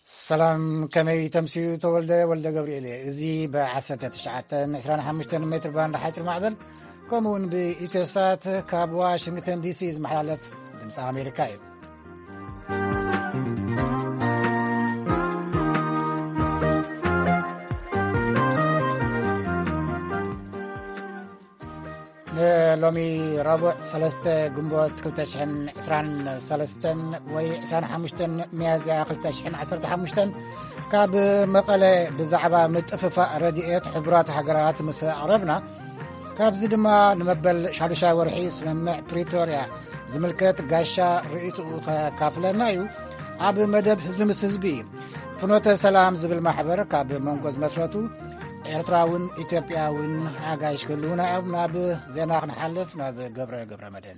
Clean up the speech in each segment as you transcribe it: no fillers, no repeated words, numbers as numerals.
سلام كمي تمسيو تولد جبريلي زي بعسرة تشعة 25 متر باند حيث المعبل كومون بإيتوسات كاب واشنطن دي سي محالف دمس أمريكاي لومي ربع سلسة جنبوت كلتشحن 23 وي 25 ميازيا كلتشحن 15 كاب مقالة بزعبة متأففة رديئة حبرات حقرات مساء عربنا كاب زدما نمبل شادشا ورحيس ممع بريتوريا زملكت قاشا رئيتو كافلنايو عب مدب حزب مسزبي فنوة سلام زبل محبر كاب منقوز مسرتو ኤርትራውን ኢትዮጵያውን አጋሽ ክሉና ናብ ዜና ክንሓልፍ ናብ ገብረ መድህን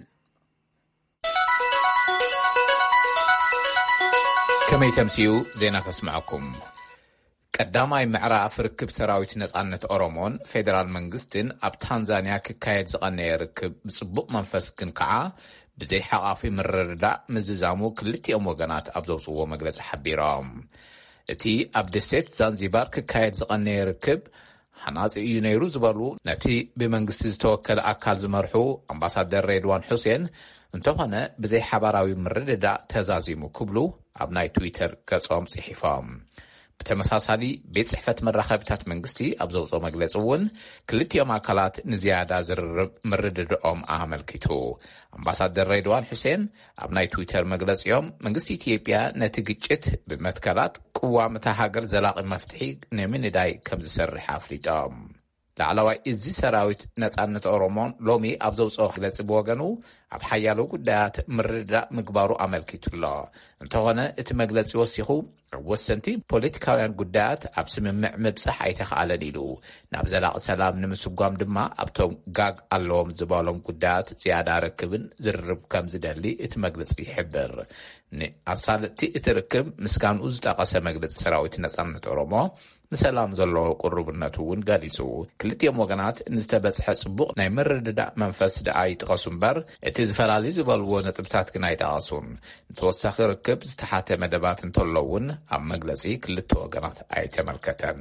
ከመይ ተምሲኡ ዜና ከስማዓኩም ቀዳማይ ምዕራፍ ርክብ ሰራዊት ነጻነት ኦሮሞን ፌደራል መንግስትን ኣብ ታንዛኒያ ክካየድ ዝቐነየ ርክብ ብጽቡቕ መንፈስ ግን ከዓ ብዘይ ሓቓፊ ምርርዳእ ምዝዛሙ ክልቲኦም ወገናት ኣብ ዘውፅዎ መግለፂ ሓቢሮም እቲ ኣብ ደሴት ዛንዚባር ክካየድ ዝቐነየ ርክብ ሓናፂ እዩ ነይሩ ዝበሉ ነቲ ብመንግስቲ ዝተወከለ ኣካል ዝመርሑ ኣምባሳደር ሬድዋን ሁሴን እንተኾነ ብዘይ ሓባራዊ ምርድዳእ ተዛዚሙ ክብሉ ኣብ ናይ ትዊተር ገጾም ጽሒፎም ብተመሳሳሊ ቤት ጽሕፈት መራኸቢታት መንግስቲ ኣብ ዘውፅኦ መግለፂ እውን ክልቲኦም ኣካላት ንዝያዳ ዝርርብ ምርድድኦም ኣመልኪቱ ኣምባሳደር ሬድዋን ሁሴን ኣብ ናይ ትዊተር መግለፂኦም መንግስቲ ኢትዮጵያ ነቲ ግጭት ብመትከላት ቅዋም እታ ሃገር ዘላቒ መፍትሒ ንምንዳይ ከም ዝሰርሕ ኣፍሊጦም ላዕለዋይ እዚ ሰራዊት ነጻነት ኦሮሞን ሎሚ ኣብ ዘውፅኦ መግለፂ ብወገኑ ኣብ ሓያሎ ጉዳያት ምርድዳእ ምግባሩ ኣመልኪቱሎ እንተኾነ እቲ መግለፂ ወሲኹ ወሰንቲ ፖለቲካውያን ጉዳያት ኣብ ስምምዕ ምብጻሕ ኣይተኸኣለን ኢሉ ናብ ዘላቒ ሰላም ንምስጓም ድማ ኣብቶም ጋግ ኣለዎም ዝበሎም ጉዳያት ዝያዳ ርክብን ዝርርብ ከም ዝደሊ እቲ መግለፂ ይሕብር ንኣሳልጥቲ እቲ ርክብ ምስጋንኡ ዝጠቐሰ መግለፂ ሰራዊት ነጻነት ኦሮሞ ንሰላም ዘለዎ ቁርብነቱ እውን ገሊጹ ክልቲኦም ወገናት ንዝተበጽሐ ጽቡቕ ናይ ምርድዳእ መንፈስ ደኣ ይጥቀሱ እምበር እቲ ዝፈላለዩ ዝበልዎ ነጥብታት ግን ኣይጠቐሱን ንተወሳኺ ርክብ ዝተሓተ መደባት እንተለውን ኣብ መግለፂ ክልተ ወገናት ኣይተመልከተን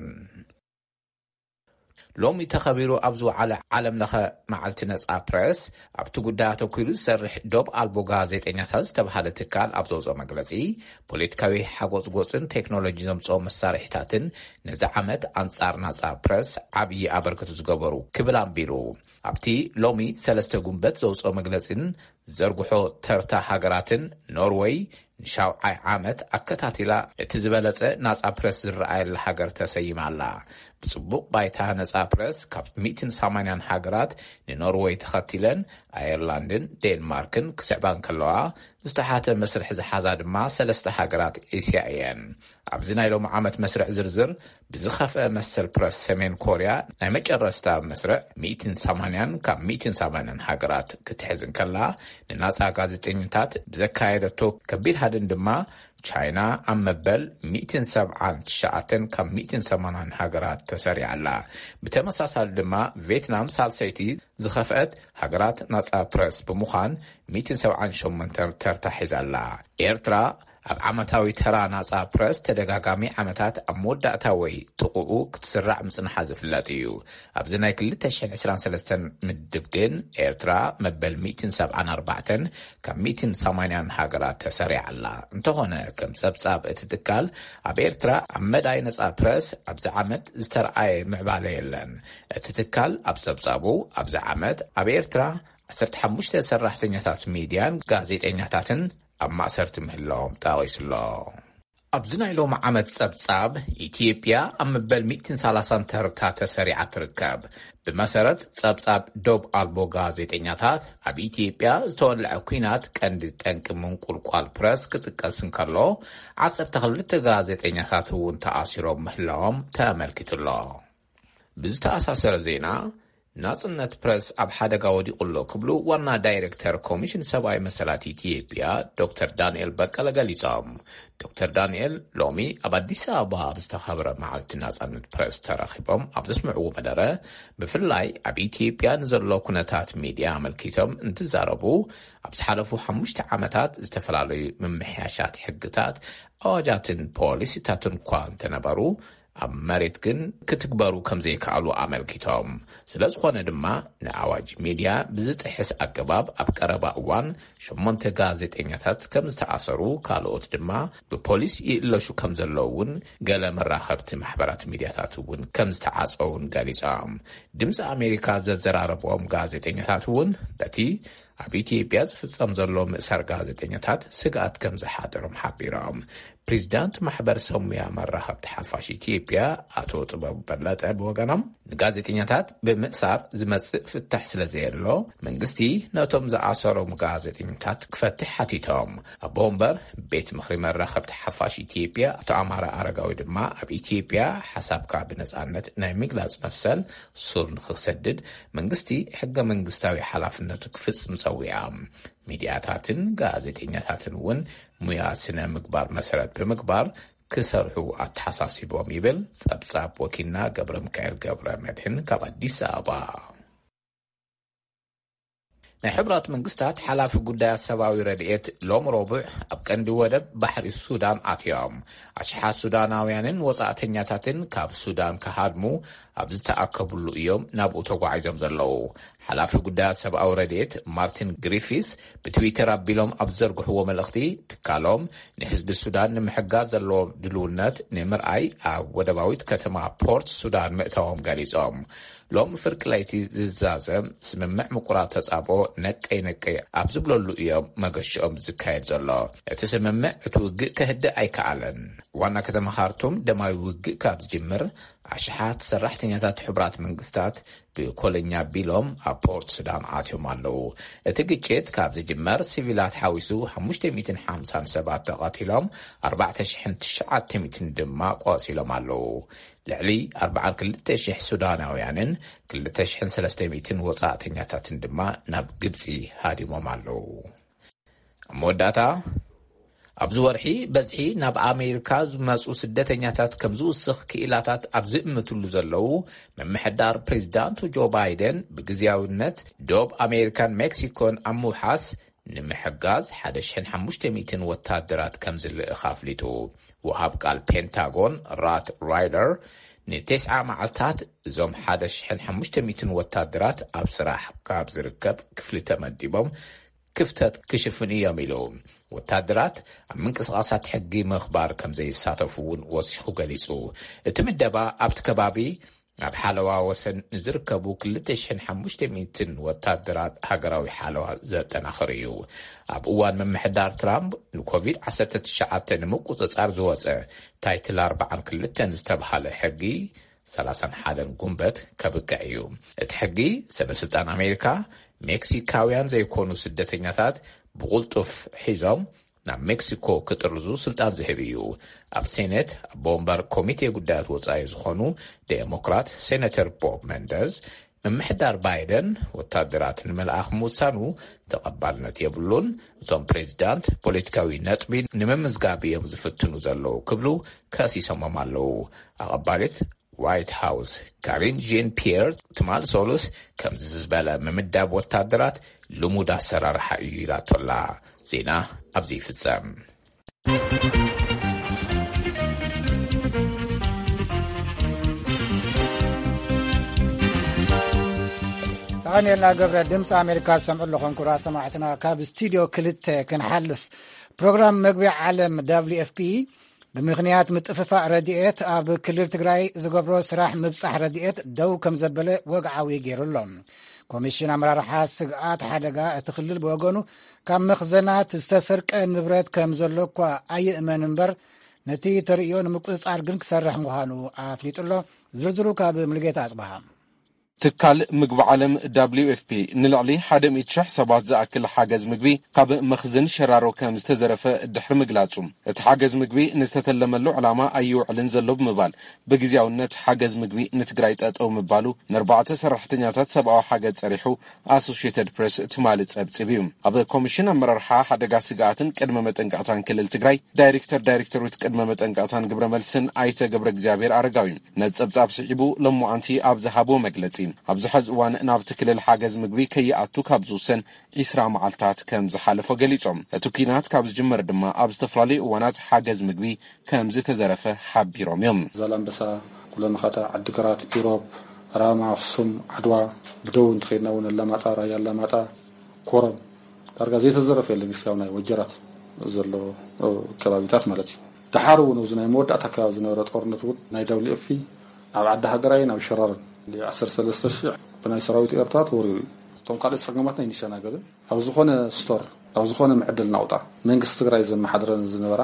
ሎሚ ተኸቢሩ ኣብ ዝወዓለ ዓለም ለኸ መዓልቲ ነጻ ፕሬስ ኣብቲ ጉዳያት ተኪሉ ዝሰርሕ ዶብ ኣልቦ ጋዜጠኛታት ዝተባሃለ ትካል ኣብ ዘውፅኦ መግለፂ ፖለቲካዊ ሓጎስ ጎፅን ቴክኖሎጂ ዘምፅኦ መሳርሒታትን ነዚ ዓመት ኣንጻር ነጻ ፕሬስ ዓብዪ ኣበርክቶ ዝገበሩ ክብል ኣንቢሩ ኣብቲ ሎሚ 3 ጉንበት ዘውፅኦ መግለፂን ዘርግሖ ተርታ ሃገራትን ኖርዌይ ንሻውዓይ ዓመት ኣከታቲላ እቲ ዝበለጸ ናጻ ፕሬስ ዝረኣየላ ሃገር ተሰይማ ኣላ ብጽቡቕ ባይታ ነጻ ፕሬስ ካብ 180 ሃገራት ንኖርዌይ ተኸቲለን ኣየርላንድን ዴንማርክን ክስዕባን ከለዋ ዝተሓተ መስርሕ ዝሓዛ ድማ 3 ሃገራት ኤስያ እየን ኣብዚ ናይ ሎሚ ዓመት መስርዕ ዝርዝር ብዝኸፍአ መሰል ፕሬስ ሰሜን ኮርያ ናይ መጨረስታ መስርዕ 180 ካብ 180 ሃገራት ክትሕዝን ከላ ንናጻ ጋዜጠኛታት ብዘካየደቶ ከቢድ ሃድን ድማ ቻይና ኣብ መበል 179 ካብ 180 ሃገራት ተሰሪዓ ኣላ ብተመሳሳሊ ድማ ቪየትናም ሳልሰይቲ ዝኸፍአት ሃገራት ናጻ ፕሬስ ብምዃን 178 ተርታ ሒዛ ኣላ ኤርትራ ኣብ ዓመታዊ ተራ ናጻ ፕሬስ ተደጋጋሚ ዓመታት ኣብ መወዳእታ ወይ ጥቕኡ ክትስራዕ ምጽንሓ ዝፍለጥ እዩ ኣብዚ ናይ 2023 ምድብ ግን ኤርትራ መበል 174 ካብ 180 ሃገራት ተሰሪዓ ኣላ እንተኾነ ከም ጸብጻብ እቲ ትካል ኣብ ኤርትራ ኣብ መዳይ ነጻ ፕሬስ ኣብዚ ዓመት ዝተረኣየ ምዕባለ የለን እቲ ትካል ኣብ ጸብጻቡ ኣብዚ ዓመት ኣብ ኤርትራ 15 ሰራሕተኛታት ሚድያን ጋዜጠኛታትን ኣብ ማእሰርቲ ምህላዎም ጠቒሱሎ ኣብዚ ናይ ሎሚ ዓመት ጸብጻብ ኢትዮጵያ ኣብ መበል 130 ተርታ ተሰሪዓ ትርከብ ብመሰረት ጸብጻብ ዶብ ኣልቦ ጋዜጠኛታት ኣብ ኢትዮጵያ ዝተወልዐ ኩናት ቀንዲ ጠንቂ ምንቁልቋል ፕረስ ክጥቀስ እንከሎ 12 ጋዜጠኛታት እውን ተኣሲሮም ምህላዎም ተመልኪቱሎ ብዝተኣሳሰረ ዜና ናጽነት ፕሬስ ኣብ ሓደጋ ወዲቁሎ ክብሉ ዋና ዳይሬክተር ኮሚሽን ሰብኣዊ መሰላት ኢትዮጵያ ዶክተር ዳንኤል በቀለ ገሊጾም ዶክተር ዳንኤል ሎሚ ኣብ አዲስ አበባ ዝተኸበረ መዓልቲ ናጽነት ፕሬስ ተራኺቦም ኣብ ዘስምዕዎ መደረ ብፍላይ ኣብ ኢትዮጵያ ንዘሎ ኩነታት ሚድያ ኣመልኪቶም እንትዛረቡ ኣብ ዝሓለፉ 5 ዓመታት ዝተፈላለዩ ምምሕያሻት ሕግታት ኣዋጃትን ፖሊሲታትን እኳ እንተነበሩ ኣብ መሬት ግን ክትግበሩ ከም ዘይከኣሉ ኣመልኪቶም ስለዝኾነ ድማ ንኣዋጅ ሚድያ ብዝጥሕስ ኣገባብ ኣብ ቀረባ እዋን 8 ጋዜጠኛታት ከም ዝተኣሰሩ ካልኦት ድማ ብፖሊስ ይእለሹ ከም ዘለውን ገለ መራኸብቲ ማሕበራት ሚድያታት እውን ከም ዝተዓፀውን ገሊፆም ድምፂ ኣሜሪካ ዘዘራረቦም ጋዜጠኛታት እውን በቲ ኣብ ኢትዮጵያ ዝፍጸም ዘሎ ምእሳር ጋዜጠኛታት ስጋት ከም ዝሓደሮም ሓቢሮም ፕሬዚዳንት ማሕበር ሰሙያ መራኸብቲ ሓፋሽ ኢትዮጵያ ኣቶ ጥበቡ በለጠ ብወገኖም ንጋዜጠኛታት ብምእሳር ዝመጽእ ፍታሕ ስለ ዘየሎ መንግስቲ ነቶም ዝኣሰሮም ጋዜጠኛታት ክፈትሕ ሓቲቶም ኣቦ እምበር ቤት ምኽሪ መራኸብቲ ሓፋሽ ኢትዮጵያ ኣቶ ኣማራ ኣረጋዊ ድማ ኣብ ኢትዮጵያ ሓሳብካ ብነጻነት ናይ ምግላጽ መሰል ሱር ንክሰድድ መንግስቲ ሕገ መንግስታዊ ሓላፍነቱ ክፍጽም ፀዊዖም ሚድያታትን ጋዜጠኛታትን እውን ሙያ ስነ ምግባር መሰረት ብምግባር ክሰርሑ ኣተሓሳሲቦም ይብል ጸብጻብ ወኪልና ገብረ ሚካኤል ገብረ መድህን ካብ ኣዲስ አበባ ናይ ሕብራት መንግስታት ሓላፊ ጉዳያት ሰብኣዊ ረድኤት ሎም ረቡዕ ኣብ ቀንዲ ወደብ ባሕሪ ሱዳን ኣትዮም ኣሽሓት ሱዳናውያንን ወጻእተኛታትን ካብ ሱዳን ክሃድሙ ኣብ ዝተኣከቡሉ እዮም ናብኡ ተጓዒዞም ዘለዉ ሓላፊ ጉዳያት ሰብኣዊ ረድኤት ማርቲን ግሪፊስ ብትዊተር ኣቢሎም ኣብ ዘርግሕዎ መልእኽቲ ትካሎም ንህዝቢ ሱዳን ንምሕጋዝ ዘለዎም ድልውነት ንምርኣይ ኣብ ወደባዊት ከተማ ፖርት ሱዳን ምእተዎም ገሊፆም ሎም ፍርቂ ለይቲ ዝዛዘም ስምምዕ ምቁራት ተጻቦ ነቀይ ኣብ ዝብለሉ እዮም መገሽኦም ዝካየድ ዘሎ እቲ ስምምዕ እቲ ውግእ ክህድእ ኣይከኣለን ዋና ከተማ ካርቱም ደማዊ ውግእ ካብ ዝጅምር ኣሽሓት ሰራሕተኛታት ሕብራት መንግስታት ብኮለኛ ቢሎም ኣብ ፖርት ሱዳን ኣትዮም ኣለዉ እቲ ግጭት ካብ ዝጅመር ሲቪላት ሓዊሱ 550 ሰባት ተቐቲሎም 4900 ድማ ቆሲሎም ኣለዉ ልዕሊ 42,000 ሱዳናውያንን 2,300 ወጻእተኛታትን ድማ ናብ ግብፂ ሃዲሞም ኣለዉ መወዳእታ ኣብዚ ወርሒ በዝሒ ናብ ኣሜሪካ ዝመጹ ስደተኛታት ከም ዝውስኽ ክኢላታት ኣብ ዝእምትሉ ዘለዉ መምሕዳር ፕሬዚዳንት ጆ ባይደን ብግዝያውነት ዶብ ኣሜሪካን ሜክሲኮን ኣብ ምውሓስ ንምሕጋዝ 1,500 ወታደራት ከም ዝልእኽ ኣፍሊጡ ወሃብ ቃል ፔንታጎን ራት ራይደር ን9 መዓልታት እዞም 1,500 ወታደራት ኣብ ስራሕ ካብ ዝርከብ ክፍሊ ተመዲቦም ክፍተት ክሽፍን እዮም ኢሉ ወታደራት ኣብ ምንቅስቓሳት ሕጊ ምኽባር ከም ዘይሳተፉ እውን ወሲኹ ገሊጹ እቲ ምደባ ኣብቲ ከባቢ ኣብ ሓለዋ ወሰን ዝርከቡ 2,500 ወታደራት ሃገራዊ ሓለዋ ዘጠናኽር እዩ ኣብ እዋን መምሕዳር ትራምፕ ንኮቪድ-19 ንምቁፅጻር ዝወፀ ታይትል 42 ዝተባሃለ ሕጊ 31 ጉንበት ከብቅዕ እዩ እቲ ሕጊ ሰበስልጣን ኣሜሪካ ሜክሲካውያን ዘይኮኑ ስደተኛታት ብቁልጡፍ ሒዞም ናብ ሜክሲኮ ክጥርዙ ስልጣን ዝህብ እዩ ኣብ ሴኔት ኣብ ቦምበር ኮሚቴ ጉዳያት ወጻኢ ዝኾኑ ዴሞክራት ሴኔተር ቦብ መንደዝ መምሕዳር ባይደን ወታደራት ንምልኣኽ ምውሳኑ ተቐባልነት የብሉን እቶም ፕሬዚዳንት ፖለቲካዊ ነጥቢ ንምምዝጋብ እዮም ዝፍትኑ ዘለዉ ክብሉ ከሲሶሞም ኣለዉ ኣቐባሊት ዋይት ሃውስ ካሪን ጄን ፒየር ትማል ሶሉስ ከምዚ ዝበለ ምምዳብ ወታደራት ልሙድ ኣሰራርሓ እዩ ኢላቶላ ዜና ኣብዚ ይፍጸም ተቐኒልና ገብረ ድምፂ ኣሜሪካ ዝሰምዑ ኣለኹም ክቡራት ሰማዕትና ካብ ስቱድዮ 2 ክንሓልፍ ፕሮግራም መግቢያ ዓለም WFP ብምኽንያት ምጥፍፋእ ረድኤት ኣብ ክልል ትግራይ ዝገብሮ ስራሕ ምብጻሕ ረድኤት ደው ከም ዘበለ ወግዓዊ ገይሩሎም ኮሚሽን ኣመራርሓ ስግኣት ሓደጋ እቲ ክልል ብወገኑ ካብ መኽዘናት ዝተሰርቀ ንብረት ከም ዘሎ እኳ ኣይእመን እምበር ነቲ ተርእዮ ንምቁፅጻር ግን ክሰርሕ ምዃኑ ኣፍሊጡሎ ዝርዝሩ ካብ ምልጌታ ኣጽባሃ ትካል ምግቢ ዓለም WFP ንልዕሊ 100,000 ሰባት ዝኣክል ሓገዝ ምግቢ ካብ መኽዝን ሸራሮ ከም ዝተዘረፈ ድሕሪ ምግላጹ እቲ ሓገዝ ምግቢ ንዝተተለመሉ ዕላማ ኣይውዕልን ዘሎ ብምባል ብግዝያውነት ሓገዝ ምግቢ ንትግራይ ጠጠው ምባሉ ን4 ሰራሕተኛታት ሰብኣዊ ሓገዝ ጸሪሑ ኣሶሺየትድ ፕሬስ ትማል ጸብጽብ እዩ ኣብ ኮሚሽን ኣመራርሓ ሓደጋ ስግኣትን ቅድመ መጠንቀቕታን ክልል ትግራይ ዳይሬክተሩት ቅድመ መጠንቀቕታን ግብረ መልስን ኣይተ ገብረ እግዚአብሔር ኣረጋዊ ነጸብጻብ ስዒቡ ለሙዓንቲ ኣብ ዝሃቦ መግለጺ ኣብዚ ሕዚ እዋን ናብቲ ክልል ሓገዝ ምግቢ ከይኣቱ ካብ ዝውሰን 20 መዓልታት ከም ዝሓለፈ ገሊጾም እቲ ኩናት ካብ ዝጅመር ድማ ኣብ ዝተፈላለዩ እዋናት ሓገዝ ምግቢ ከም ዝተዘረፈ ሓቢሮም እዮም ዛላምበሳ ኩለመኸታ ዓዲግራት ኢሮብ ራማ ኣክሱም ዓድዋ ብደው እንትኸይድና እውን ኣላማጣ ራያ ኣላማጣ ኮረም ዳርጋ ዘይተዘረፈ የለን ግሻው ናይ ወጀራት ዘሎ ከባቢታት ማለት እዩ ድሓር እውን እዚ ናይ መወዳእታ ከባቢ ዝነበረ ጦርነት እውን ናይ WFP ኣብ ዓዲ ሃገራይ ናብ ሸራርን 13000 ብናይ ሰራዊት ኤርትራ ተወሪሩ እቶም ካልኦት ፀገማት ናይ ንሸናገደ ኣብ ዝኾነ ስቶር ኣብ ዝኾነ ምዕድል ናውጣ መንግስቲ ትግራይ ዘመሓድረን ዝነበራ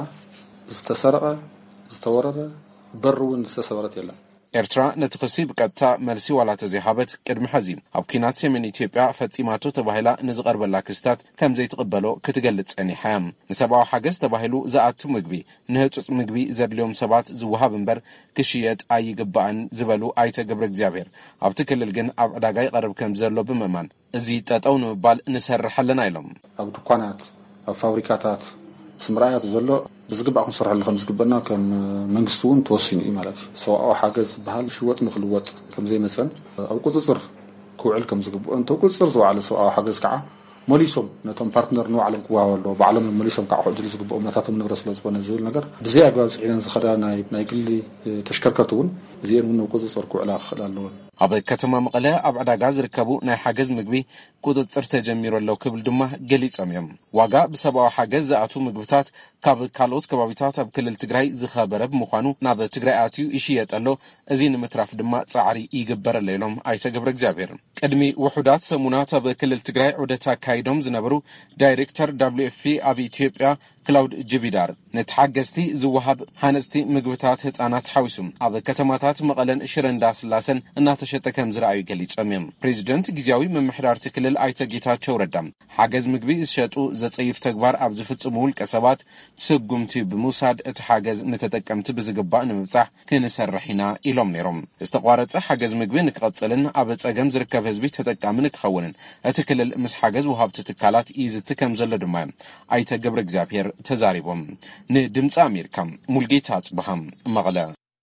ዝተሰረቀ ዝተወረረ በር እውን ዝተሰበረት የለን ኤርትራ ነቲ ክሲ ብቀጥታ መልሲ ዋላ ተዘይሃበት ቅድሚ ሕዚ ኣብ ኩናት ሰሜን ኢትዮጵያ ፈጺማቶ ተባሂላ ንዝቐርበላ ክስታት ከም ዘይትቕበሎ ክትገልጽ ጸኒሓ ንሰብኣዊ ሓገዝ ተባሂሉ ዝኣቱ ምግቢ ንህጹጽ ምግቢ ዘድልዮም ሰባት ዝወሃብ እምበር ክሽየጥ ኣይግባእን ዝበሉ ኣይተ ገብረ እግዚአብሔር ኣብቲ ክልል ግን ኣብ ዕዳጋ ይቐርብ ከም ዘሎ ብምእማን እዚ ጠጠው ንምባል ንሰርሕ ኣለና ኢሎም ኣብ ድኳናት ኣብ ፋብሪካታት ስምራያት ዘሎ ብዝግባእ ክንሰርሐሉ ከም ዝግበአና ከም መንግስቲ እውን ተወሲኑ እዩ ማለት እዩ ሰብኣዊ ሓገዝ ዝበሃል ሽወጥ ንክልወጥ ከም ዘይመፀን ኣብ ቁፅፅር ክውዕል ከም ዝግብኦ እንተ ቁፅፅር ዝወዓለ ሰብኣዊ ሓገዝ ከዓ መሊሶም ነቶም ፓርትነር ንባዕሎም ክዋሃበሉ ባዕሎም መሊሶም ከዓ ክዕድሉ ዝግብኦ እምነታቶም ንብረት ስለ ዝኾነ ዝብል ነገር ብዘይ ኣግባብ ፅዒነን ዝኸዳ ናይ ግሊ ተሽከርከርቲ እውን እዚአን እውን ቁፅፅር ክውዕላ ክኽእል ኣለወን ኣብ ከተማ መቐለ ኣብ ዕዳጋ ዝርከቡ ናይ ሓገዝ ምግቢ ቁጥጥር ተጀሚሩሎ ክብል ድማ ገሊጾም እዮም ዋጋ ብሰብኣዊ ሓገዝ ዝኣቱ ምግብታት ካብ ካልኦት ከባቢታት ኣብ ክልል ትግራይ ዝኸበረ ብምዃኑ ናብ ትግራይ ኣትዩ ይሽየጠሎ እዚ ንምትራፍ ድማ ጻዕሪ ይግበረሎ ኢሎም ኣይተ ገብረ እግዚአብሔር ቅድሚ ውሑዳት ሰሙናት ኣብ ክልል ትግራይ ዑደት ኣካይዶም ዝነበሩ ዳይሬክተር WFP ኣብ ኢትዮጵያ ክላውድ ጅቢዳር ነተሓገዝቲ ዝወሃብ ሃነስቲ ምግብታት ህፃናት ሓዊሱም ኣብ ከተማታት መቐለን ሽረንዳ ስላሰን እናተሸጠ ከም ዝረኣዩ ገሊጾም እዮም ፕሬዚደንት ግዚያዊ መምሕዳርቲ ክልል ኣይተ ጌታቸው ረዳ ሓገዝ ምግቢ ዝሸጡ ዘጸይፍ ተግባር ኣብ ዝፍጽሙ ውልቀ ሰባት ስጉምቲ ብምውሳድ እቲ ሓገዝ ንተጠቀምቲ ብዝግባእ ንምብጻሕ ክንሰርሕ ኢና ኢሎም ነይሮም ዝተቋረጸ ሓገዝ ምግቢ ንክቐጽልን ኣብ ጸገም ዝርከብ ህዝቢ ተጠቃሚ ንክኸውንን እቲ ክልል ምስ ሓገዝ ወሃብቲ ትካላት ይዝቲ ከም ዘሎ ድማ ኣይተ ገብረ እግዚአብሔር ተዛሪቦም ንድምፂ ኣሜሪካ ሙልጌታ ጽበሃም መቐለ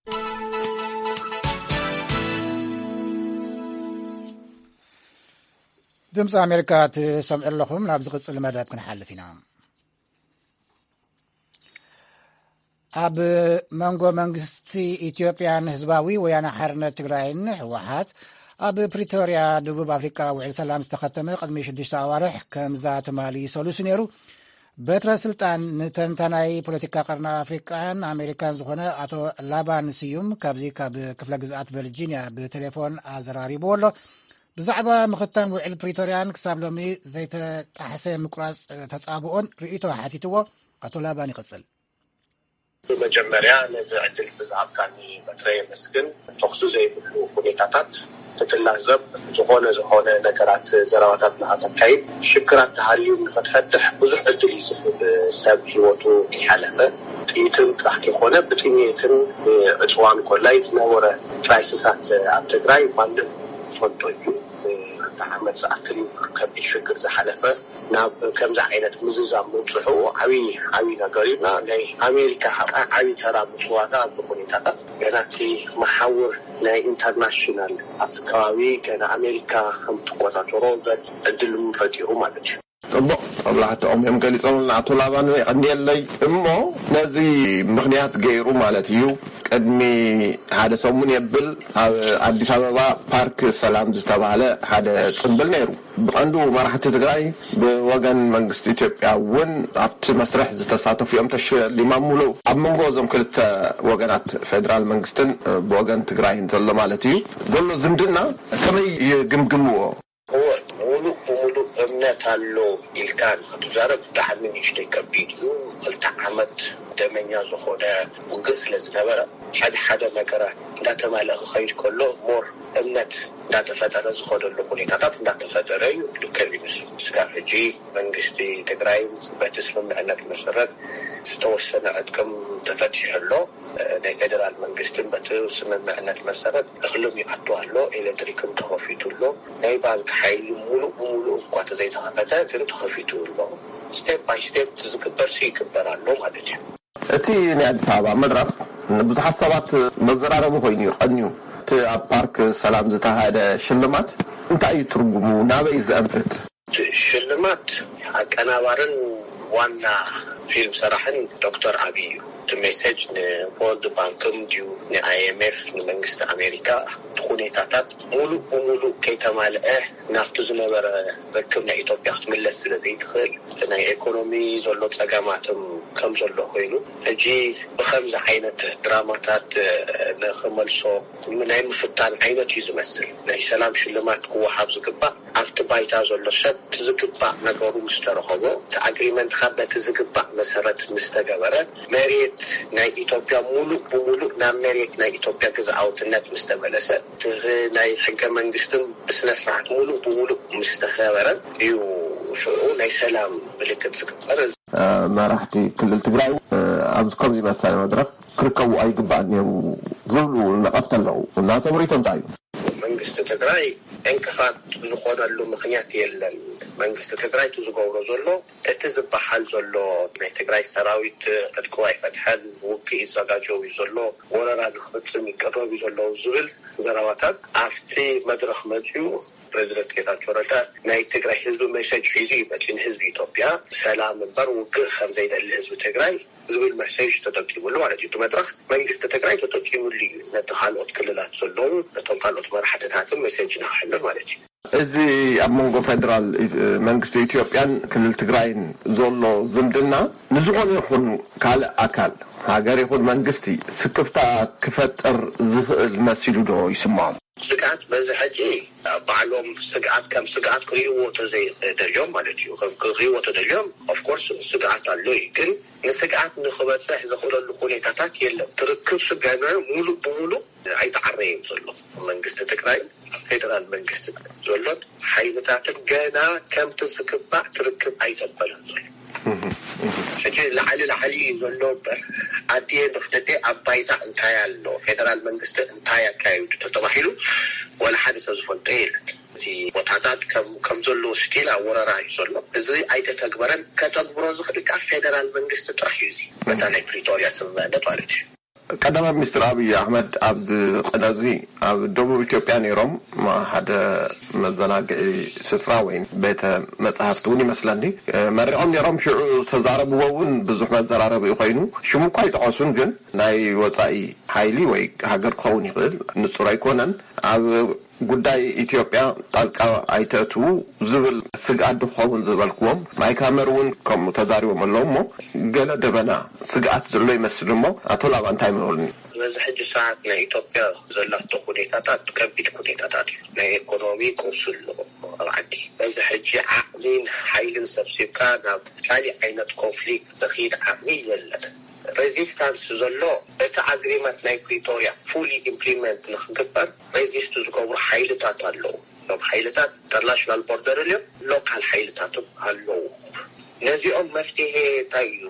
ድምፂ ኣሜሪካ ትሰምዑ ኣለኹም ናብ ዝቕጽል መደብ ክንሓልፍ ኢና ኣብ መንጎ መንግስቲ ኢትዮጵያን ህዝባዊ ወያነ ሓርነት ትግራይን ህወሓት ኣብ ፕሪቶርያ ደቡብ ኣፍሪካ ውዕል ሰላም ዝተኸተመ ቅድሚ 6 ኣዋርሕ ከምዛ ትማሊ ሰሉስ ነይሩ በትረ ስልጣን ንተንተናይ ፖለቲካ ቀርና ኣፍሪካን ኣሜሪካን ዝኾነ ኣቶ ላባን ስዩም ካብዚ ካብ ክፍለ ግዝኣት ቨርጂንያ ብቴሌፎን ኣዘራሪብዎ ኣሎ ብዛዕባ ምኽታም ውዕል ፕሪቶርያን ክሳብ ሎሚ ዘይተጣሕሰ ምቁራፅ ተጻብኦን ርእይቶ ሓቲትዎ ኣቶ ላባን ይቕጽል በመጀመሪያ ነዚ ዕድል ዝዛብካኒ በትረ የመስግን ተኽሱ ዘይብሉ ሁኔታታት ትትላዘብ ዝኾነ ነገራት ዘረባታት ንኸተካይድ ሽግራት ተሃልዩ ንኽትፈትሕ ብዙሕ ዕድል እዩ ዝህብ ሰብ ሂወቱ ይሓለፈ ጥይትን ጥራሕ ከይኮነ ብጥሜትን እፅዋን ኮላይ ዝነበረ ክራይሲሳት ኣብ ትግራይ ማንም ዝፈልጦ እዩ ዓመት ዝኣክል ከም ሽግር ዝሓለፈ ናብ ከምዚ ዓይነት ምዝዛም ምብፅሑ ዓብይ ነገር እዩ ናይ ኣሜሪካ ዓብይ ተራ ምፅዋታ ኣብ ሁኔታታት ገናቲ መሓውር ናይ ኢንተርናሽናል ኣብቲ ከባቢ ገና ኣሜሪካ ከምትቆጣጠሮ ዕድል ፈጢሩ ማለት እዩ ጥቡቅ ኣብላሕቶም እዮም ገሊፆም ኣቶ ላባን ይቀኒየለይ እሞ ነዚ ምክንያት ገይሩ ማለት እዩ ቅድሚ ሓደ ሰሙን የብል ኣብ ኣዲስ ኣበባ ፓርክ ሰላም ዝተባሃለ ሓደ ጽምብል ነይሩ ብቐንዱ መራሕቲ ትግራይ ብወገን መንግስቲ ኢትዮጵያ እውን ኣብቲ መስርሕ ዝተሳተፉ እዮም ተሸሊሞምሉ ኣብ መንጎ እዞም ክልተ ወገናት ፌደራል መንግስትን ብወገን ትግራይን ዘሎ ማለት እዩ ዘሎ ዝምድና ከመይ ይግምግምዎ ሙሉእ እምነት ኣሎ ኢልካ ንኽትዛረብ ብጣዕሚ ንእሽተይ ከቢድ እዩ ክልተ ዓመት ደመኛ ዝኾነ ውግእ ስለ ዝነበረ ሓደ ነገራት እንዳተማልአ ክኸይድ ከሎ ሞር እምነት እንዳተፈጠረ ዝኸደሉ ሁኔታታት እንዳተፈጠረ እዩ ልክል እዩ እስካብ ሕጂ መንግስቲ ትግራይ በቲ ስምምዕነት መሰረት ዝተወሰነ ዕጥቅም ተፈቲሑ ኣሎ ናይ ፌደራል መንግስትን በቲ ስምምዕነት መሰረት እኽሎም ይኣቱ ኣሎ ኤሌክትሪክም ተኸፊቱ ኣሎ ናይ ባንክ ሓይሊ ሙሉእ እኳ ተዘይተኸፈተ ግን ተኸፊቱ ኣሎ ስቴፕ ባይ ስቴፕ ዝግበር ይግበር ኣሎ ማለት እዩ እቲ ናይ ኣዲስ ኣበባ መድረክ ብዙሓት ሰባት መዘራረቡ ኮይኑ ይቐንዩ بارك سلام زتهاده شلمات እንታይ ትርጉሙ ናበይ ዘንፈት ሽልማት አቀናባርን ዋና ፊልም ሰራሕን ዶክተር አብይ ሜሴጅ ወርልድ ባንክም ዲዩ አይኤምኤፍ መንግስት አሜሪካ ሁኔታታት ሙሉ በሙሉ ከይተማልአ ናፍቱ ዝነበረ በክም ኢትዮጵያ ትመለስ ስለዚህ ትኽል ናይ ኢኮኖሚ ዘሎ ጸጋማትም ከም ዘሎ ኮይኑ እጂ በኸምዛ ዓይነት ድራማታት ለኸመልሶ ምናይ ምፍታን ዓይነት ይዝመስል ናይ ሰላም ሽልማት ክወሃብ ዝግባእ after ባይታ ዘሎ ሰብ ዝግባእ ነገሩ ምስተረኸቦ አግሪመንት ካበት ዝግባእ መሰረት ምስተገበረ መሬት ናይ ኢትዮጵያ ሙሉ በሙሉ ናይ መሬት ናይ ኢትዮጵያ ግዛውትነት ምስተመለሰ ናይ ሕገ መንግስትም በስነ ስርዓት ሙሉ በሙሉ ምስተኸበረ እዩ شو ናይ ሰላም ምልክት ዝግበር መራሕቲ ክልል ትግራይ ኣብዝኮም ይመስል መድረክ ክርከቡ ኣይግባእን ዝብሉ ነቐፍተለው እናቶም ሪቶም ታይ መንግስት ትግራይ እንከፋት ዝኾነሉ ምክንያት የለን መንግስት ትግራይ ዝገብሮ ዘሎ እቲ ዝበሓል ዘሎ ናይ ትግራይ ሰራዊት ዕድቋይ ፈትሐን ውግእ ይዘጋጀው ዘሎ ወረራ ንኽፍፅም ይቀረብ ዘሎ ዝብል ዘረባታት ኣብቲ መድረክ መፅኡ ፕሬዝዳንት ጌታቸው ረዳ ናይ ትግራይ ህዝብ መሰጅ ሒዙ ይመጭን ህዝብ ኢትዮጵያ ሰላም እንበር ውግእ ከም ዘይደሊ ህዝብ ትግራይ ዝብል መሰጅ ተጠቂሙሉ ማለት እዩ መድረክ መንግስት ትግራይ ተጠቂሙሉ ነቲ ካልኦት ክልላት ዘለዉ ነቶም ካልኦት መራሕቲታትን መሰጅ ናሕልፍ ማለት እዩ እዚ ኣብ መንጎ ፌደራል መንግስቲ ኢትዮጵያን ክልል ትግራይን ዘሎ ዝምድና ንዝኾነ ይኹን ካልእ ኣካል ሃገር ይኹን መንግስቲ ስክፍታ ክፈጥር ዝኽእል መሲሉ ዶ ይስማዖም ስጋት በዝሕጂ ባዕሎም ስጋት ከም ስጋት ክሪእዎ ተዘይደልዮም ማለት እዩ ክሪእዎ ተደልዮም ኦፍ ኮርስ ስጋት ኣሎ ግን ንስጋት ንኽበፅሕ ዘኽእለሉ ኩነታታት የለም ትርክብ ስጋና ሙሉ በሙሉ ኣይተዓረየም ዘሎ መንግስቲ ትግራይ ፌደራል መንግስቲ ዘሎ ሓይልታትን ገና ከምቲ ዝግባእ ትርክብ ኣይተበለን ዘሎ እጂ ላዕሊ ዘሎ ኣድየ ንኽተደ ኣባይታ እንታይ ኣሎ ፌደራል መንግስቲ እንታይ ኣካይዱ ተባሂሉ ወላ ሓደ ሰብ ዝፈልጦ የለን እቲ ቦታታት ከም ዘሎ ስቲል ኣወረራ እዩ ዘሎ እዚ ኣይተተግበረን ከተግብሮ ዝኽእል ካብ ፌደራል መንግስቲ ጥራሕ እዩ እዚ በታ ናይ ፕሪቶሪያ ስምምዕነት ማለት እዩ ቀዳማይ ሚኒስትር አብይ አህመድ ኣብዚ ቀዳዚ ኣብ ደቡብ ኢትዮጵያ ነይሮም ሓደ መዘናግዒ ስፍራ ወይ ቤተ መጻሕፍቲ እውን ይመስለኒ መሪዖም ነይሮም ሽዑ ተዛረብዎ እውን ብዙሕ መዘራረቢ ኮይኑ ሽሙ እኳ ይጠቐሱን ግን ናይ ወፃኢ ሓይሊ ወይ ሃገር ክኸውን ይኽእል ንጹር ኣይኮነን ኣብ ጉዳይ ኢትዮጵያ ጣልቃ ኣይተእትዉ ዝብል ስግኣት ድኸውን ዝበልክዎም ናይ ካሜሩን ከም ተዛሪቦም ኣለዎ እሞ ገለ ደበና ስግኣት ዘሎ ይመስል እሞ ኣቶ ላባ እንታይ ምንብልኒ በዚ ሕጂ ሰዓት ናይ ኢትዮጵያ ዘላቶ ኩነታታት ከቢድ ኩነታታት ናይ ኢኮኖሚ ቀውሲ ኣሎ ኣብ ዓዲ በዚ ሕጂ ዓቕሚን ሓይልን ሰብሲብካ ናብ ካሊእ ዓይነት ኮንፍሊክት ዘኽይድ ዓቕሚ የለን ሬዚስታንስ ዘሎ እቲ አግሪመንት ናይ ፕሪቶሪያ ፉሊ ኢምፕሊመንት ንኽግበር ሬዚስት ዝገብሩ ሓይልታት ኣለዉ እዞም ሓይልታት ኢንተርናሽናል ቦርደር እዮም ሎካል ሓይልታትም ኣለዉ ነዚኦም መፍትሄ እንታይ እዩ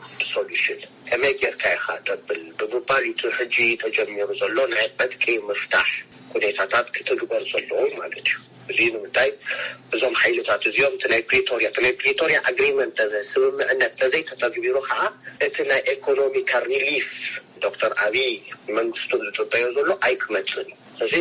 ሶሉሽን ከመይ ጌርካ ኢኻ ተብል ብምባል እቲ ሕጂ ተጀሚሩ ዘሎ ናይ ዕጥቂ ምፍታሕ ኩነታታት ክትግበር ዘለዉ ማለት እዩ እዚ ንምንታይ እዞም ሓይልታት እዚኦም እቲ ናይ ፕሪቶሪያ አግሪመንት ስምምዕነት ተዘይተተግቢሩ ከዓ እቲ ናይ ኢኮኖሚካል ሪሊፍ ዶክተር አብይ መንግስቱ ዝፅበዮ ዘሎ ኣይክመፅን እዚ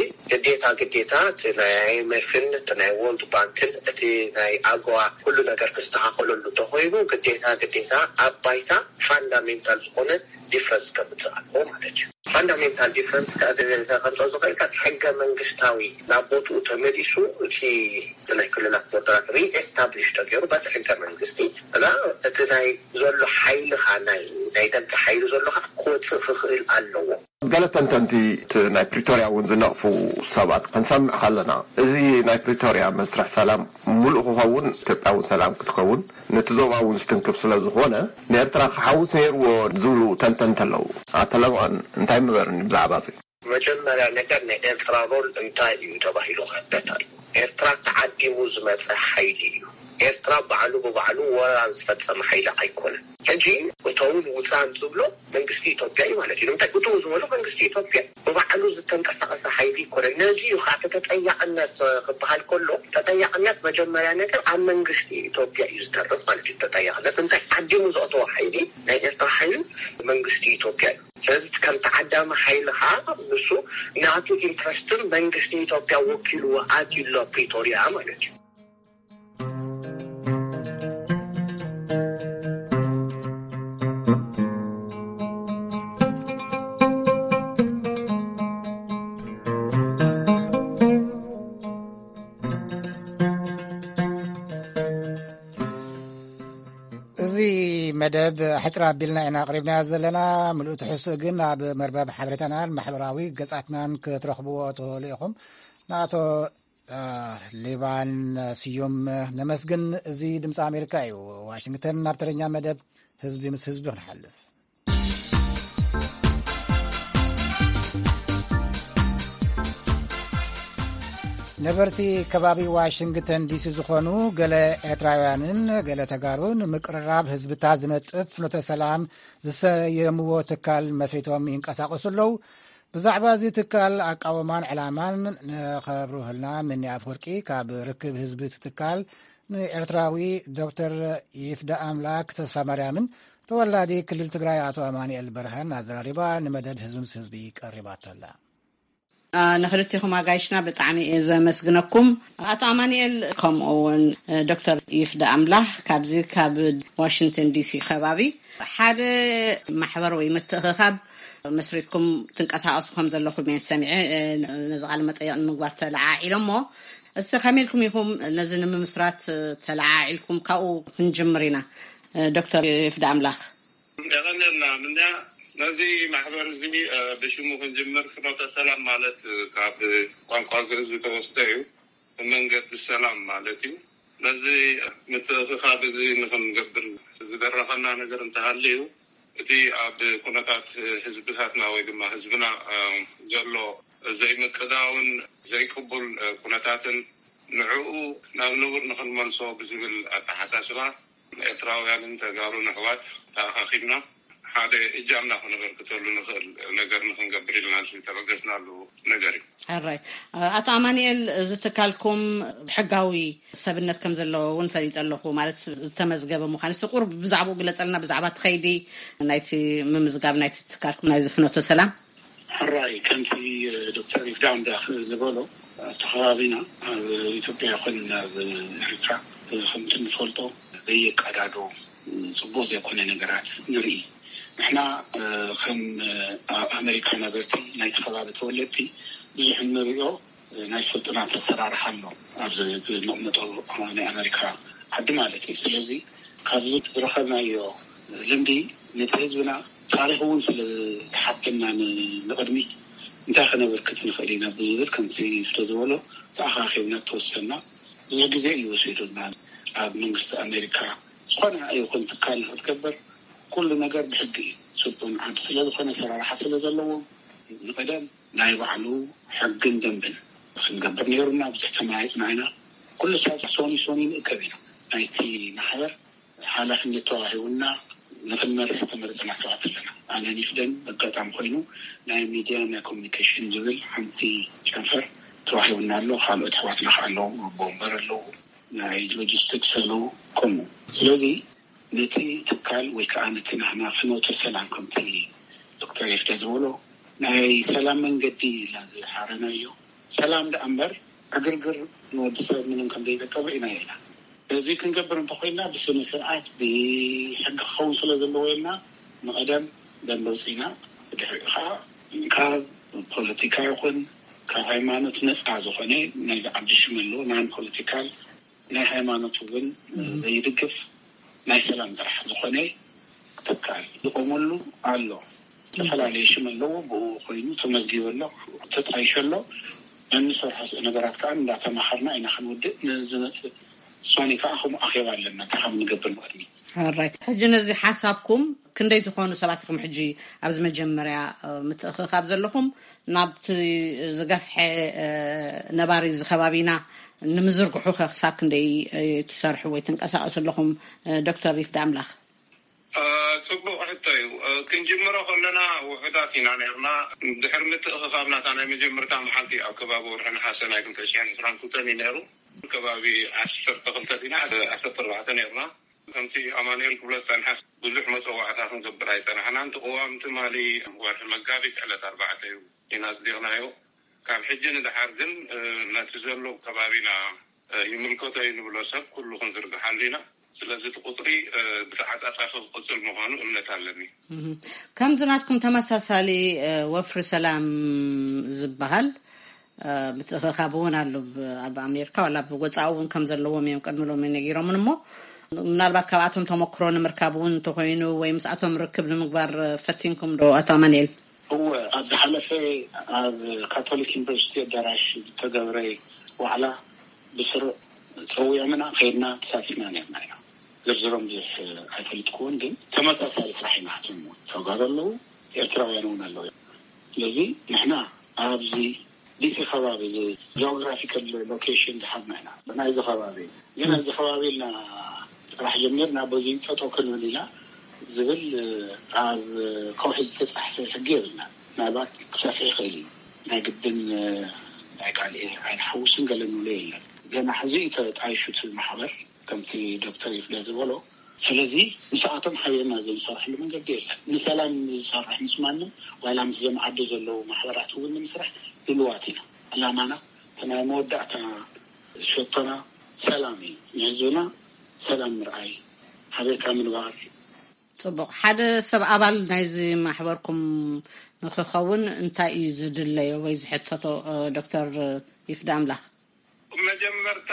ግዴታ እቲ ናይ አይኤምኤፍን እቲ ናይ ወርልድ ባንክን እቲ ናይ ኣጎዋ ኩሉ ነገር ክስተኻኸለሉ ተኮይኑ ግዴታ ኣብ ባይታ ፋንዳሜንታል ዝኾነ ዲፍረንስ ከምፅእ ኣለዎ ማለት እዩ ፋንዳሜንታል ዲፍረንስ ከምፅኦ ዝኽእል ሕገ መንግስታዊ ናብ ቦትኡ ተመሊሱ እቲ ናይ ክልላት ቦርደራት ሪኤስታብሊሽ ተገይሩ በቲ ሕገ መንግስቲ እና እቲ ናይ ዘሎ ሓይልኻ ናይ ደገ ሓይሊ ዘሎኻ ክወፅእ ክኽእል ኣለዎ ገለ ተንተንቲ ናይ ፕሪቶሪያ እውን ዝነቕፉ ሰባት ክንሰምዕ ከለና እዚ ናይ ፕሪቶሪያ መስርሕ ሰላም ሙሉእ ክኸውን ኢትዮጵያ እውን ሰላም ክትኸውን ነቲ ዞባ እውን ዝትንክፍ ስለ ዝኾነ ንኤርትራ ክሓውስ ነይርዎ ዝብሉ ተንተንቲ ኣለዉ ኣተለምዖን እንታይ ምበርኒ ብዛዕባ እዚ መጀመርያ ነገር ናይ ኤርትራ ሮል እንታይ እዩ ተባሂሉ ክሕተት ኣሎ ኤርትራ ተዓዲሙ ዝመፀ ሓይሊ እዩ ኤርትራ ባዕሉ ወራር ዝፈጸመ ሓይሊ ኣይኮነን ሕጂ እቶም ውፃን ዝብሎ መንግስቲ ኢትዮጵያ ማለት እዩ እንታይ እቶም ዝብሎ መንግስቲ ኢትዮጵያ ባዕሉ ዝተንቀሳቀሰ ሓይሊ ይኮነን ነዚ ይኻተ ተጠያቅነት ክበሃል ከሎ ተጠያቅነት መጀመርያ ነገር ኣብ መንግስቲ ኢትዮጵያ እዩ ዝተርፍ ማለት እዩ ተጠያቅነት እንታይ ዓዲሙ ዘእተወ ሓይሊ ናይ ኤርትራ ሓይሊ መንግስቲ ኢትዮጵያ እዩ ስለዚህ ከም ተዓዳሚ ሓይልኻ ንሱ ናቱ ኢንትረስትን መንግስቲ ኢትዮጵያ ወኪሉ ኣትዩሎ ፕሪቶሪያ ማለት እዩ መደብ ሕፅራ ኣቢልና ኢና ቅሪብና ዘለና ምልእቲ ሕሱእ ግን ኣብ መርበብ ሓበሬታናን ማሕበራዊ ገጻትናን ክትረኽብዎ ትኽእሉ ኢኹም ንኣቶ ሊባን ስዩም ነመስግን እዚ ድምፂ ኣሜሪካ እዩ ዋሽንግተን ናብ ተረኛ መደብ ህዝቢ ምስ ህዝቢ ክንሓልፍ ነበርቲ ከባቢ ዋሽንግተን ዲሲ ዝኾኑ ገለ ኤርትራውያንን ገለ ተጋሩን ምቅርራብ ህዝብታት ዝነጥፍ ፍኖተ ሰላም ዝሰየምዎ ትካል መስሪቶም ይንቀሳቀሱ ኣለዉ ብዛዕባ እዚ ትካል ኣቃወማን ዕላማን ንኸብሩህልና ምኒ ኣፈወርቂ ካብ ርክብ ህዝቢ ትካል ንኤርትራዊ ዶክተር ይፍዳ ኣምላክ ተስፋ ማርያምን ተወላዲ ክልል ትግራይ ኣቶ ኣማኒኤል በርሀን ኣዘራሪባ ንመደድ ህዝቢ ምስ ህዝቢ ቀሪባቶላ نخلتكم عايشنا بطعمي إذا مسجنكم أطعماني كم أون دكتور يفدا أملاح كابزي كاب واشنطن دي سي خبابي حدا محور ويمتخاب مسرتكم تنقصها أصحاب زلخو من سامع نزعل متأيّن مقبر تلعائل مو استخميلكم يهم نزل من مسرات تلعائلكم كأو نجمرنا دكتور يفدا أملاح نزي محبر زي بشمو كنجمر فنوت السلام مالت كاب قانقا غرز توستيو من قد السلام مالتي نزي متخاب زي نقبر زدرخنا نقر انتهاليو تي اب كونتات حزباتنا ويما حزبنا جلو زي متداون زي قبول كونتاتن نعو نغنور نخل منصوب بزبل التحساسنا اتراويان تغارو نحوات تاخاخينا هذا إجابنا هنقول كتلو نقدر نقبل الناس تبغسنا له نقدر. alright. أتعماني زتكالكم حقاوي سبنا كم زلوا ونفريد الله مالت تمزجاب مخان السقور بزعبو قلت لنا بزعبات خيدي نايتي ممزجاب نايتي تكالكم نايز فنوت السلام. الرأي كان في دكتور يفدعون داخل زبالو تخرابينا إثيوبيا قلنا بإريترا خمسين فولتو ذي كادادو صبوز يكون نقرات نري. احنا خم امريكا نبرتي نايت خلابه تولتي بزح نريو نايت فطنات السرار حلو ابز نقمطو امريكا حد مالتي سلازي كابز رخنا يو لمدي نتهزنا تاريخون في حقنا نقدمي انت خنا بركت نخلينا بزر كنتي فتزولو تاخاخينا توسنا زي يوسيدنا اب منغست امريكا خنا ايو كنت كان تكبر كل نجار بحقي سبحان عبد السلام خنا سرار حصل زلوا نقدم نايب علو حق دنبن خنقبر نيرنا بزحتماعيز معنا كل ساعة سوني كبيرة ايتي محور حالة خني توعيونا نفمر تمرت العصرات لنا انا نفدن بقطعم خوينو ناي ميديا نا كوميونيكيشن زبل حمتي شنفر توعيونا له خالو تحواتنا خالو بومبر له ناي لوجيستكس له كومو سلوزي نتي تكال ويكانتي نحن فنوت السلام كنتي دكتور يفتزولو ناي سلام من قدي لازي حارنايو سلام ده أمبر أقرقر نودسر منهم كم ديدا كبعنا هنا لذي كنقبر انتخوينا بسنة سرعات بحق خوص لذلوينا مقدم دنبوسينا بدحيقها كاب بوليتيكا يكون كهيمانة نسعى زخوني نايزا عبد الشملو نان بوليتيكال ناي هيمانة وين ذي يدقف ناي سلام زرح زخوني تكال يقوملو عالو تفلالي شملو بخوينو تمزقيو اللو تتعيش اللو نصر نقرات كأن لا تمحرنا إنا خنود نزنت سوني كأخم أخيوان لنا تخم نقبل مؤمن alright حجنا زي حسابكم كندي تخونوا سبعتكم حجي أبز مجمريا متخاب زلكم نبت زقفح نباري زخبابينا ንምዝርግሑ ክሳብ ክንደይ ትሰርሑ ወይ ትንቀሳቀሱ ኣለኹም ዶክተር ይፍዳ ኣምላኽ? ጽቡቕ ሕቶ እዩ። ክንጅምሮ ከለና ውሕዳት ኢና ነርና ድሕሪ ምትእኽኻብ ናታ ናይ መጀመርታ መዓልቲ ኣብ ከባቢ ወርሒ ነሓሰ ናይ 2022 ነይሩ። ከባቢ 12 ኢና 14 ነርና። ከምቲ ኣማኑኤል ክብሎ ፀንሐ ብዙሕ መፀዋዕታት ክንገብር ኣይፀናሕና።ንቲ ቅዋም ትማሊ ወርሒ መጋቢት ዕለት 4 እዩ ኢና ዝዲቕናዮ። ካብ ሕጂ ንድሓር ግን ነቲ ዘሎ ከባቢና ይምልከቶ ንብሎ ሰብ ኩሉ ክንዝርግሓሉ ኢና። ስለዚ ቁፅሪ ብተዓፃፃፊ ክቅፅል ምዃኑ እምነት ኣለኒ። ከምዚ ናትኩም ተመሳሳሊ ወፍሪ ሰላም ዝበሃል ምትእኽኻብ እውን ኣሎ ኣብ ኣሜሪካ ዋላ ብወፃኢ እውን ከም ዘለዎም እዮም ቀድሚ ሎሚ ነጊሮምን እሞ ምናልባት ካብኣቶም ተመክሮ ንምርካብ እውን እንተኮይኑ ወይ ምስኣቶም ርክብ ንምግባር ፈቲንኩም ዶ ኣቶ ኣማኑኤል? ኣብ ዝሓለፈ ኣብ ካቶሊክ ዩኒቨርሲቲ ኣዳራሽ ዝተገብረ ዋዕላ ብስሩዕ ፀዊዖምና ከይድና ተሳቲፍና ነርና ኢና። ዝርዝሮም ብዙሕ ኣይፈልጥኩውን ግን ተመሳሳሊ ስራሕ ኢና ሓትም ተጋሩ ኣለዉ ኤርትራውያን እውን ኣለዉ። ስለዚ ንሕና ኣብዚ ዲፊ ከባቢ ጂኦግራፊካል ሎኬሽን ዝሓዝና ኢና ናይዚ ከባቢ ግን ኣብዚ ከባቢ ኢልና ጥራሕ ጀሚርና በዚ ጠጠው ክንብል ኢና ዝብል ኣብ ከውሒ ዝተፃሕፈ ሕጊ የብልና። ናባት ክሰፍሕ ይኽእል እዩ ናይ ግድን ናይ ካልእ ኣይንሓውስን ገለ ንብሎ የለን። ገና ሕዚ ተጣይሹት ማሕበር ከምቲ ዶክተር ይፍዳ ዝበሎ። ስለዚ ንስኣቶም ሓቢርና ዝሰርሕሉ መንገዲ የለን። ንሰላም ዝሰርሕ ምስ ማንም ዋላ ምስ ዘመዓዱ ዘለዉ ማሕበራት እውን ንምስራሕ ድልዋት ኢና። ዕላማና ናይ መወዳእታ ሸቶና ሰላም እዩ። ንህዝብና ሰላም ምርኣይ ሓቢርካ ምንባር ጽቡቕ። ሓደ ሰብ ኣባል ናይዚ ማሕበርኩም ንክኸውን እንታይ እዩ ዝድለዮ ወይ ዝሕተቶ ዶክተር ይፍዳ ኣምላኽ? መጀመርታ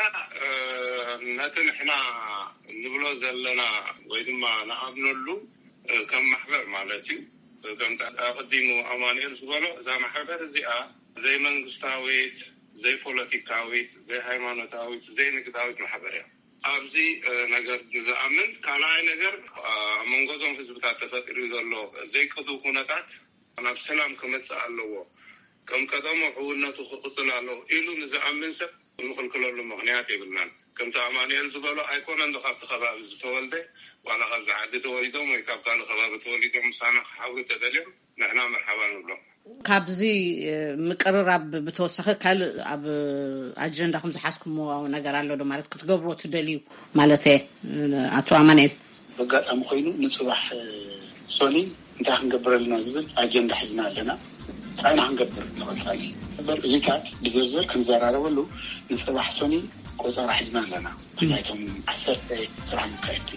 ነቲ ንሕና ንብሎ ዘለና ወይ ድማ ንኣብነሉ ከም ማሕበር ማለት እዩ። ከምቲ ቀዲሙ ኣማኑኤል ዝበሎ እዛ ማሕበር እዚኣ ዘይ መንግስታዊት፣ ዘይ ፖለቲካዊት፣ ዘይ ሃይማኖታዊት፣ ዘይ ንግዳዊት ማሕበር እያ። ኣብዚ ነገር ዝኣምን ካልኣይ ነገር መንጎዞም ህዝብታት ተፈጢሩ ዘሎ ዘይቅዱ ኩነታት ናብ ሰላም ክመፅእ ኣለዎ፣ ከም ቀደሞ ሕውነቱ ክቅፅል ኣለዎ ኢሉ ንዝኣምን ሰብ ንክልክለሉ ምክንያት የብልናን። ከምቲ ኣማኑኤል ዝበሎ ኣይኮነን ዶ ካብቲ ከባቢ ዝተወልደ ዋላ ካብዚ ዓዲ ተወሊዶም ወይ ካብ ካልእ ከባቢ ተወሊዶም ምሳና ክሓብሩ ተደልዮም ንሕና መርሓባ ንብሎም። ካብዚ ምቅርራብ ብተወሳኺ ካልእ ኣብ ኣጀንዳኩም ዝሓዝኩምዎ ነገር ኣሎ ዶ ማለት ክትገብሮ ትደልዩ ማለት ኣቶ ኣማኑኤል? በጋጣሚ ኮይኑ ንፅባሕ ሶኒ እንታይ ክንገብረልና ዝብል ኣጀንዳ ሒዝና ኣለና። ታይና ክንገብር ንቐፃሊ እዚታት ብዝርዝር ክንዘራረበሉ ንፅባሕ ሶኒ ቆፀራ ሒዝና ኣለና። ናይቶም 10 ስራሕ ምካየድቲ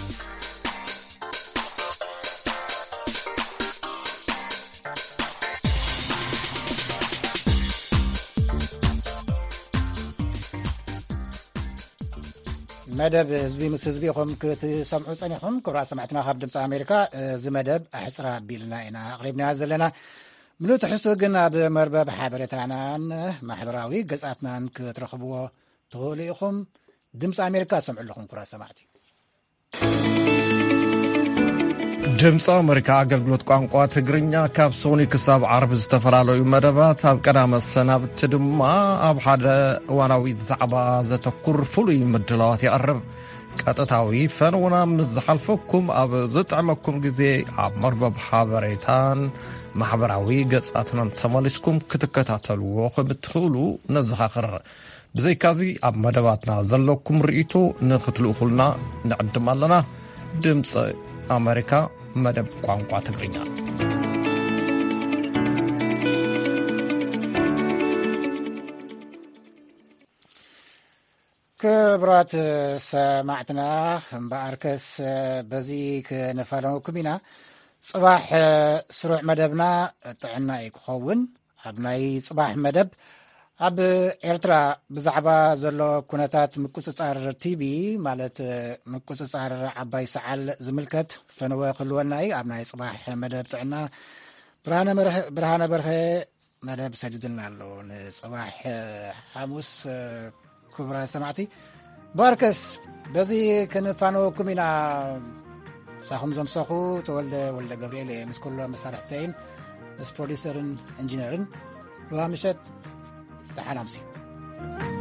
መደብ ህዝቢ ምስ ህዝቢ ኢኹም ክትሰምዑ ፀኒኹም። ክቡራት ሰማዕትና ካብ ድምፂ ኣሜሪካ እዚ መደብ ኣሕፅራ ኣቢልና ኢና ኣቕሪብና ዘለና። ምሉእ ትሕዝቶ ግን ኣብ መርበብ ሓበሬታናን ማሕበራዊ ገጻትናን ክትረኽብዎ ትኽእሉ ኢኹም። ድምፂ ኣሜሪካ ሰምዑ ኣለኹም። ክቡራት ሰማዕቲ ድምፂ ኣሜሪካ ኣገልግሎት ቋንቋ ትግርኛ ካብ ሶኒ ክሳብ ዓርቢ ዝተፈላለዩ መደባት ኣብ ቀዳመ ሰናብቲ ድማ ኣብ ሓደ እዋናዊ ዛዕባ ዘተኩር ፍሉይ ምድላዋት ይቐርብ። ቀጥታዊ ፈንውና ምስ ዝሓልፈኩም ኣብ ዝጥዕመኩም ግዜ ኣብ መርበብ ሓበሬታን ማሕበራዊ ገጻትናን ተመሊስኩም ክትከታተልዎ ከም እትኽእሉ ነዘኻኽር። ብዘይካዚ ኣብ መደባትና ዘለኩም ርእይቶ ንኽትልእኹልና ንዕድም ኣለና። ድምፂ ኣሜሪካ መደብ ቋንቋ ትግርኛ። ክቡራት ሰማዕትና እምበኣርከስ በዚ ክንፋለመኩም ኢና። ጽባሕ ስሩዕ መደብና ጥዕና እዩ ክኸውን። ኣብ ናይ ጽባሕ መደብ ኣብ ኤርትራ ብዛዕባ ዘሎ ኩነታት ምቁፅጻር ቲቪ ማለት ምቁፅጻር ዓባይ ሰዓል ዝምልከት ፈነወ ክህልወና እዩ። ኣብ ናይ ጽባሕ መደብ ጥዕና ብርሃነ በርሀ መደብ ሰዲድልና ኣሎ ንጽባሕ ሓሙስ። ክቡራት ሰማዕቲ ባርከስ በዚ ክንፋነወኩም ኢና። ሳኹም ዘምሰኹ ተወልደ ወልደ ገብርኤል ምስ ኩሎ መሳርሕተይን ምስ ፕሮዲሰርን ኢንጂነርን ብሃምሸት ተሓናምሲ